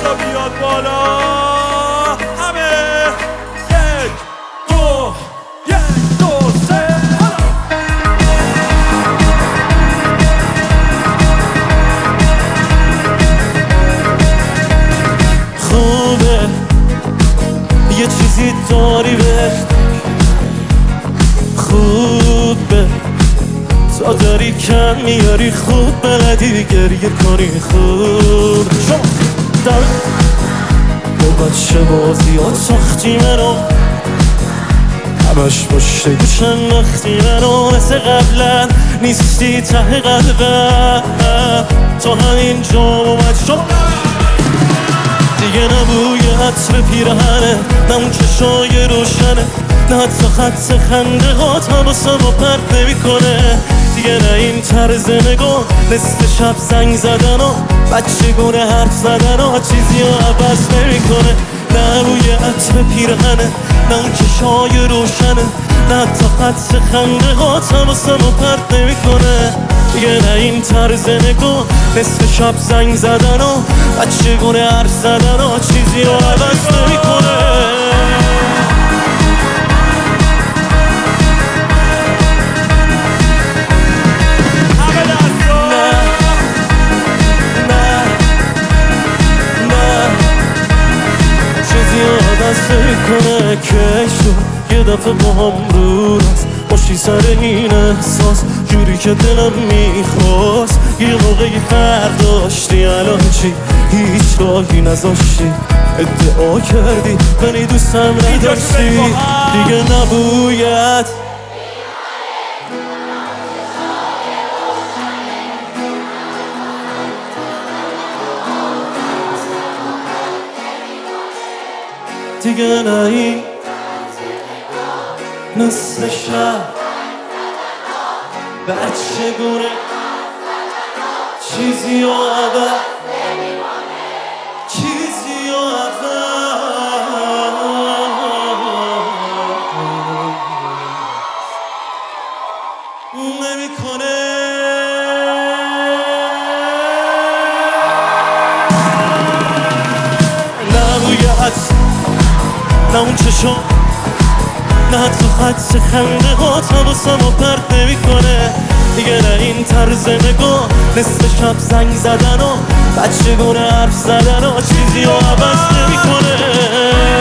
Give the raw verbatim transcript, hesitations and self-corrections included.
دستا بیاد بالا همه یک دو یک دو سه خوبه یه چیزی داری بهش خوبه تا داری کم میاری خوب بلدی گریه کنی خوب شما در با بچه بازیات ساختی منو همش پشت گوشم وقتی منو مثل قبلا نیستی ته قلبم تا همین جا اومد شما دیگه نه بوی عطر پیرهنه نه اون چشای روشنه نه حتی خط خنده هات حواسمو پرت نمیکنه دیگه نه این طرز نگاه نصف شب زنگ زدن و بچگونه حرف زدن و چیزی رو عوض نمیکنه نه بوی عطر پیرهنه نه اون چشای روشنه نه حتی خط خنده هات حواسمو پرت نمیکنه دیگه نه این طرز نگاه نصف شب زنگ زدن و بچگونه حرف زدن و چیزی رو عوض نمیکنه کنه که شد یه دفعه با هم رو راست باشی سر این احساس جوری که دلم میخواست یه موقعی فرداشتی الان چی هیچ راهی نذاشتی ادعا کردی ولی دوستم نداشتی دیگه نبوید دیگه نه این نصف شب بچگونه چیزی و عوض چیزی و عوض نمیکنه نبوی عطر نه اون چشم نه حتی خط خنده هات حواسمو پرت نمیکنه دیگه نه این طرز نگاه نصف شب زنگ زدن و بچگونه حرف زدن و چیزی رو عوض نمیکنه